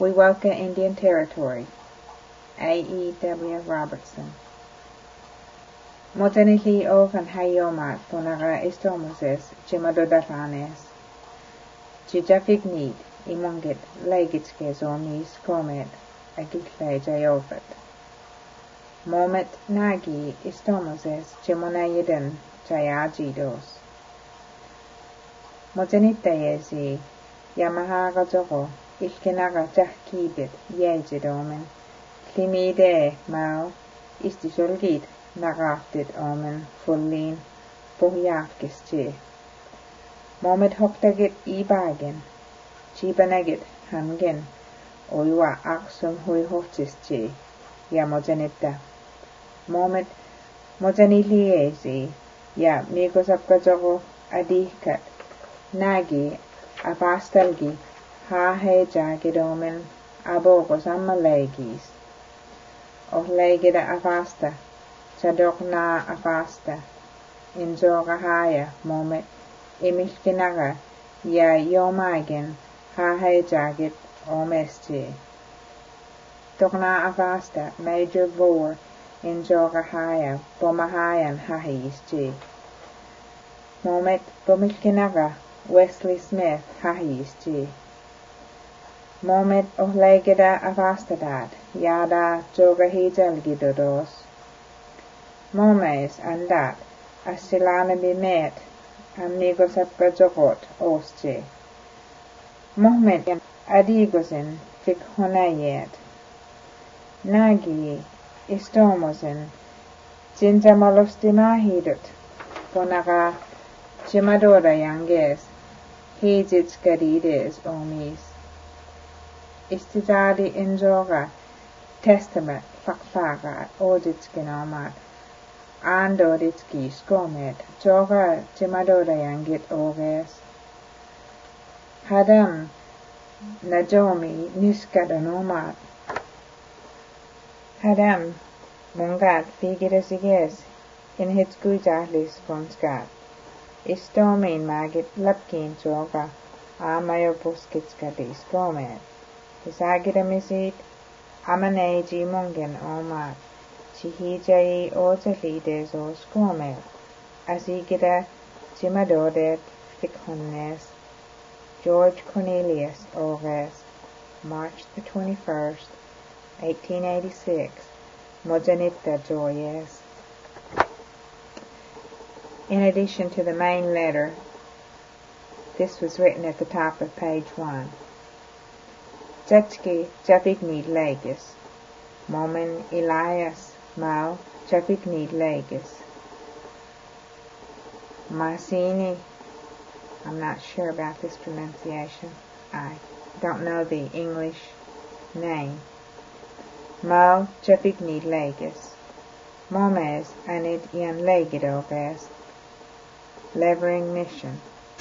Wewoka Indian Territory, A.E.W. Robertson. Motanili okan hayomat ponara istomoses chimadodaranes. Chijafignid imongit legitskes omis komet agitle jayovat. Moment nagi istomoses chimonayiden jayajidos. Motanitayesi yamahaga joko ilkinaga jahkibit jäjidomen. Limide mau istisolgid nagaftit omen fullin pohjafkischi. Moment hoktagit ibagen, chibanagit hangen, oiwa aksum hui hotsischi, ja mojanitta. Moment mojaniliesi, ja mikosapkajoko adihkat, nagi avastalgi hahe jagidomen abogo sammalegis. Ohlegida avasta, chadokna avasta, injoga haya moment imilkinaga ja yomagen hahe jagit omesti. Tokna avasta major vor injoga haya bomahayan hahiisti. Moment bomilkinaga Wesley Smith hahiisti. Moment ohlegida avastadad, yada joga hijalgidodos. Momes andat, asilana bimet, amnigosapka jogot osche. Moment adigosin fik honayet. Nagi istomosin, jinjamalostimahidut, ponaga chimadora yanges, hijitskadides omis. Istidadi injoga testament fakfaga oditskinomat andoditski skomet joga chimadoda yangit oges hadam najomi niskadanomat hadam mungat figirasiges in hitskuijahlis fonskat istomin magit lapkin joga amayo buskitskadi skomet Isagiramisit amaneji mungen omat chihijai ojalides o skomet asigida chimadodet fikhonnes George Cornelius Oges March the 21st 1886 Mojanitta Joyes. In addition to the main letter, this was written at the top of page 1. Jatski Japignid Legis, Momen Elias Mau Japignid Legis. Masini, I'm not sure about this pronunciation. I don't know the English name. Mau Japignid Legis. Momes Anid Ian Legidoves. Levering Mission.